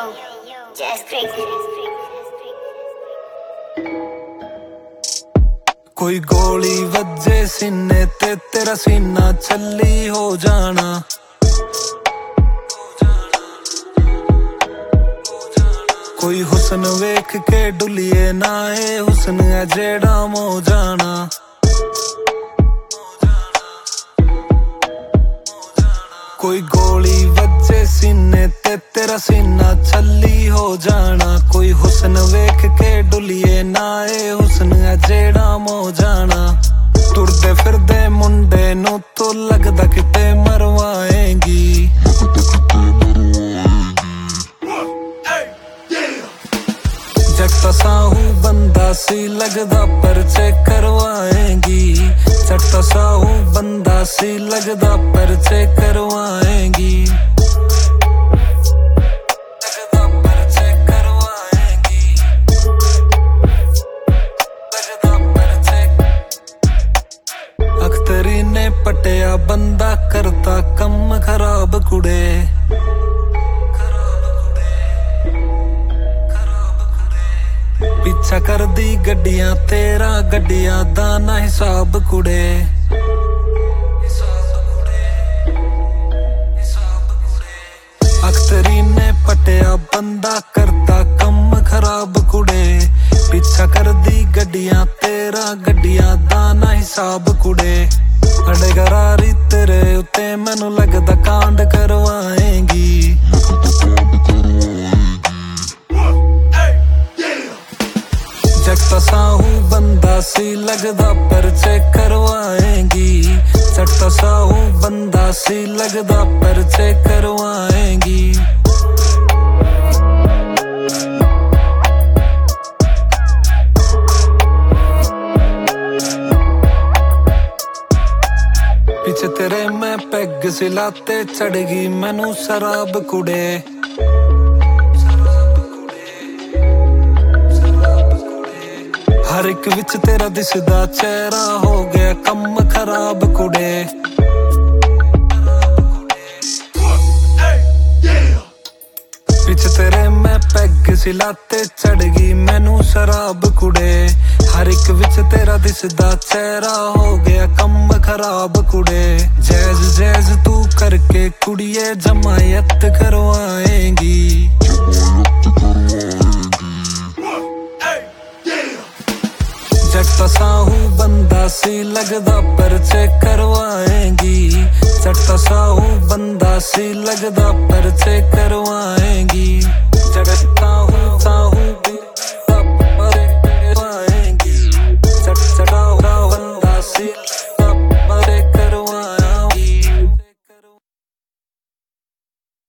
कोई गोली वजे सीने ते तेरा सीना छल्ली हो जाना। कोई हुस्न वेख के डुलिए ना, ए हुस्न है जेड़ा मो जाना। कोई गोली वजे सीने ते तेरा सीना छल्ली हो जाना। कोई हुस्न वेख के डुलिए ना, ए हुस्न है जेड़ा मो जाना। तुरदे फिरदे मुंडे नू तो लगदा किते मरवाएंगी। जगता साहू बंदा सी लगदा परचे करवाएंगी। जगता साहू बंदा सी लगदा परचे करवाएंगी। अख्तरी ने पटिया बंदा करता कम खराब कुड़े। पीछा कर दी गड्डियां तेरा गड्डियां दा ना हिसाब कुड़े। अख्तरी ने पटिया बंदा करता कम खराब कुड़े। पीछा कर दी गड्डियां तेरा गड्डियां दा ना हिसाब कुड़े। अड़े गरारी तेरे उते मैनू लगदा कांड करवाएंगी। जगता साहू बंदा सी लगदा परचे करवाएंगी। जगता साहू बंदा सी लगदा परचे करवाएंगी। पीछे तेरे मैं पैग सिलाते चढ़गी मैनू शराब कुड़े। हर एक विच तेरा दिसदा चेहरा हो गया कम खराब कुड़े। पीछे तेरे मैं पैग सिलाते चढ़गी मैनू शराब कुड़े। हर एक विच तेरा दिसदा चेहरा हो गया कम खराब कुड़े। जैज जैज तू करके कुड़िए जमायत करवाएंगी। जगता साहू बंदा सी लगदा परचे करवाएंगी। जगता साहू बंदा सी लगदा परचे करवाएंगी। जगता साहू